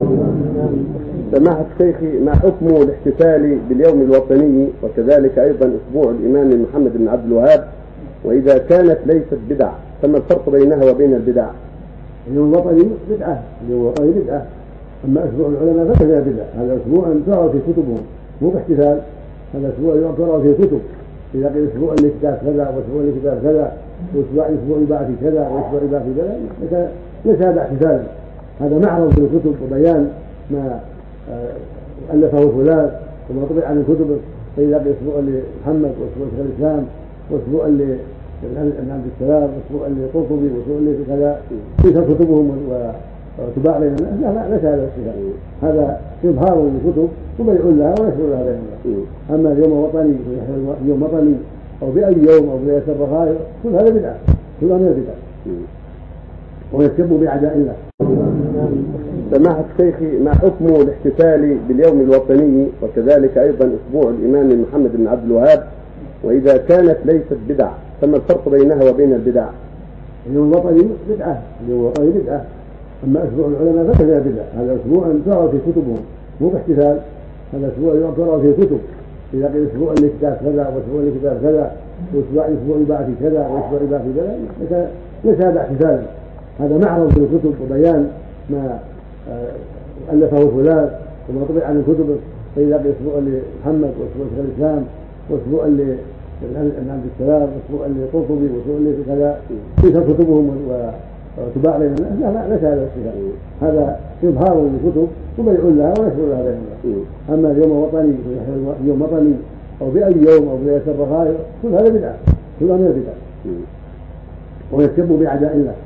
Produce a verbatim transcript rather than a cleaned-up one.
سماحة شيخي، ما حكم الاحتفال باليوم الوطني وكذلك أيضا أسبوع الإمام محمد بن عبد الوهاب، وإذا كانت ليست بدعة فما الفرق بينها وبين البدع؟ اليوم الوطني بدعة، اليوم الوطني بدعة، أما أسبوع العلماء فكذا بدعة. هذا أسبوع ترى في كتبهم مو باحتفال، هذا أسبوع يوم ترى في كتب، إذا قيل أسبوع لكتاب كذا وأسبوع لكتاب كذا وأسبوع أسبوع يباع في كذا وأسبوع يباع في كذا، ليس هذا احتفالا، هذا معرض في الكتب وبيان ما ألفه فلان وما طبع عن كتبه. فإذا قيل أسبوع لمحمد وأسبوع لشيخ الإسلام وأسبوع لابن عبد السلام وأسبوع لقرطبي وأسبوع لكذا تلك كتبهم وتباع بين الناس، لا ليس هذا الاحتفال، هذا إظهار للكتب وبيع لها ونشر لها بين الناس. أما اليوم الوطني يوم وطني أو بأي يوم أو بليلة الرخاء كل هذا بدعة، كل هذا بدعة ويسب بأعداء الله. سماحة شيخي، ما حكم الاحتفال باليوم الوطني وكذلك أيضا أسبوع الإمام محمد بن عبد الوهاب، وإذا كانت ليست بدعة فما الفرق بينها وبين البدع؟ اليوم الوطني بدعة، اليوم الوطني بدعة، أما أسبوع العلماء فكذا بدعة. هذا أسبوع ترى في كتبهم مو باحتفال، هذا أسبوع يوم ترى في كتب، إذا قيل أسبوع لكتاب كذا وأسبوع لكتاب كذا وأسبوع أسبوع يباع في كذا وأسبوع يباع في كذا، ليس هذا احتفالا، هذا معرض في الكتب وبيان ما ألفه فلان وما طبع عن كتبه. فإذا قيل أسبوع لمحمد وأسبوع لشيخ الإسلام وأسبوع لابن عبد السلام وأسبوع لقرطبي وأسبوع لكذا تلك كتبهم وتباع بين الناس، لا ليس هذا الاحتفال، هذا إظهار للكتب وبيع لها ونشر لها بين الناس. أما اليوم الوطني يوم وطني أو بأي يوم أو بليلة الرخاء كل هذا بدعة، كل هذا بدعة ويسب بأعداء الله.